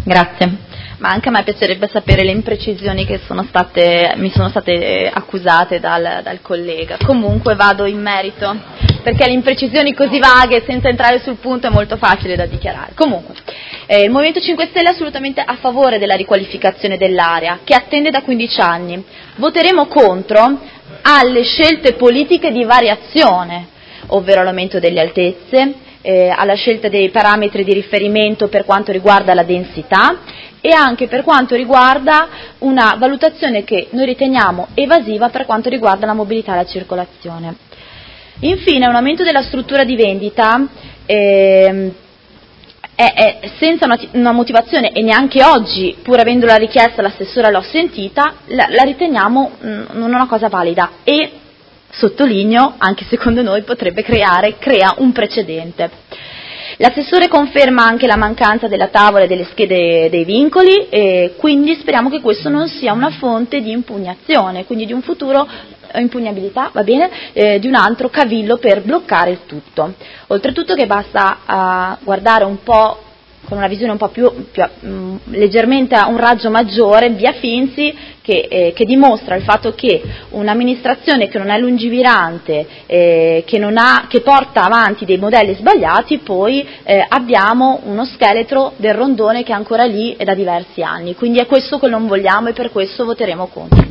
Grazie. Ma anche a me piacerebbe sapere le imprecisioni che mi sono state accusate dal collega. Comunque vado in merito, perché le imprecisioni così vaghe, senza entrare sul punto, è molto facile da dichiarare. Comunque, il Movimento 5 Stelle è assolutamente a favore della riqualificazione dell'area, che attende da 15 anni. Voteremo contro alle scelte politiche di variazione, ovvero l'aumento delle altezze, alla scelta dei parametri di riferimento per quanto riguarda la densità e anche per quanto riguarda una valutazione che noi riteniamo evasiva per quanto riguarda la mobilità e la circolazione. Infine, un aumento della struttura di vendita senza una motivazione, e neanche oggi, pur avendola richiesta l'assessore l'ho sentita, la riteniamo non una cosa valida e, sottolineo, anche secondo noi crea un precedente. L'assessore conferma anche la mancanza della tavola e delle schede dei vincoli e quindi speriamo che questo non sia una fonte di impugnazione, quindi di un futuro impugnabilità, va bene, di un altro cavillo per bloccare il tutto. Oltretutto che basta guardare un po' con una visione un po' più leggermente a un raggio maggiore, via Finzi, che dimostra il fatto che un'amministrazione che non è lungimirante, che porta avanti dei modelli sbagliati, poi abbiamo uno scheletro del rondone che è ancora lì da diversi anni. Quindi è questo che non vogliamo e per questo voteremo contro.